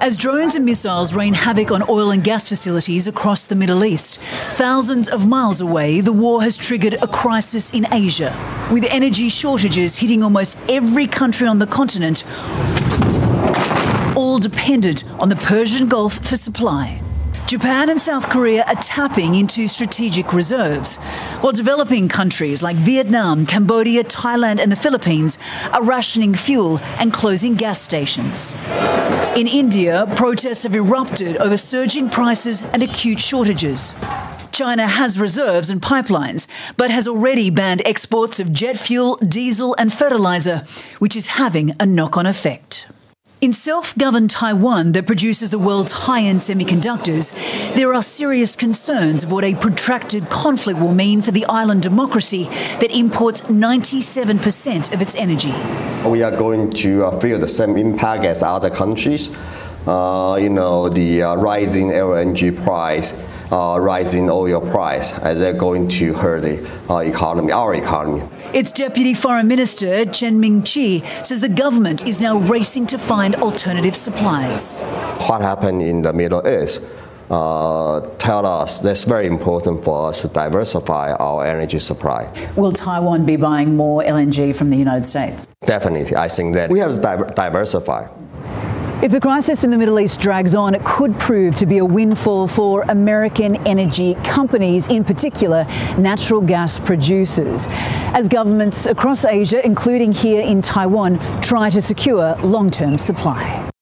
As drones and missiles rain havoc on oil and gas facilities across the Middle East, thousands of miles away, the war has triggered a crisis in Asia, with energy shortages hitting almost every country on the continent, all dependent on the Persian Gulf for supply. Japan and South Korea are tapping into strategic reserves, while developing countries like Vietnam, Cambodia, Thailand and the Philippines are rationing fuel and closing gas stations. In India, protests have erupted over surging prices and acute shortages. China has reserves and pipelines, but has already banned exports of jet fuel, diesel and fertiliser, which is having a knock-on effect. In self-governed Taiwan that produces the world's high-end semiconductors, there are serious concerns of what a protracted conflict will mean for the island democracy that imports 97% of its energy. We are going to feel the same impact as other countries. The rising LNG price, rising oil price, as they're going to hurt the economy, our economy. Its Deputy Foreign Minister, Chen Ming-chi, says the government is now racing to find alternative supplies. What happened in the Middle East tell us that's very important for us to diversify our energy supply. Will Taiwan be buying more LNG from the United States? Definitely. I think that we have to diversify. If the crisis in the Middle East drags on, it could prove to be a windfall for American energy companies, in particular natural gas producers, as governments across Asia, including here in Taiwan, try to secure long-term supply.